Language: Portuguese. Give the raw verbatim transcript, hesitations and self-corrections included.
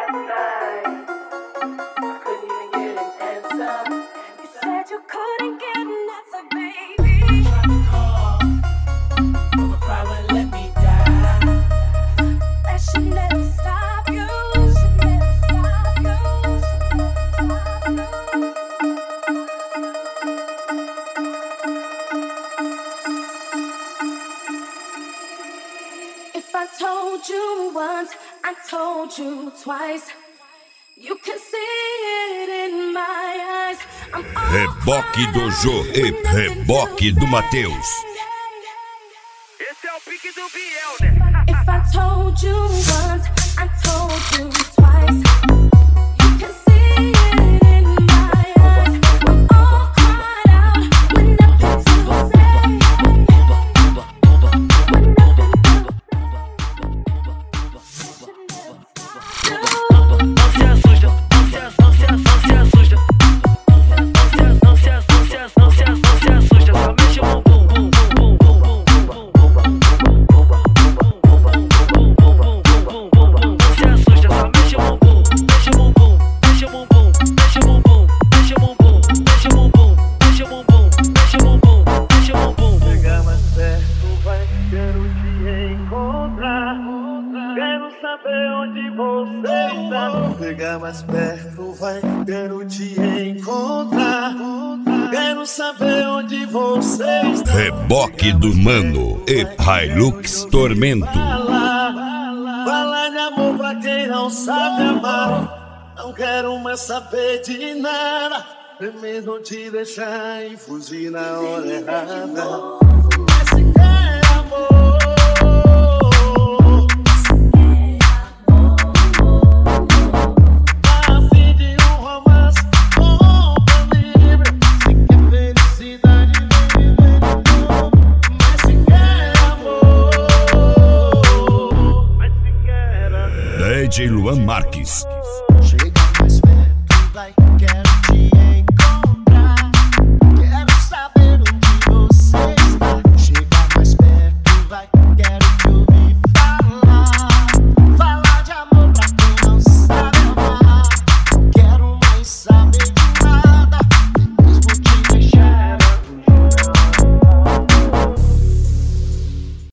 I told you once, I told you twice. You can see it in my eyes. I'm Reboque do Jô e Reboque do Matheus. Esse é o pique do Biel, né? If I told you once, I told you twice. You can see it in my eyes. I'm all cried out with nothing to say. Chegar mais perto, vai, quero te encontrar. Quero saber onde você está. Reboque do Mano e Hilux Tormento. Fala, fala de amor pra quem não sabe amar. Não quero mais saber de nada. Primeiro te deixar e fugir na hora errada. D J Luan Marques.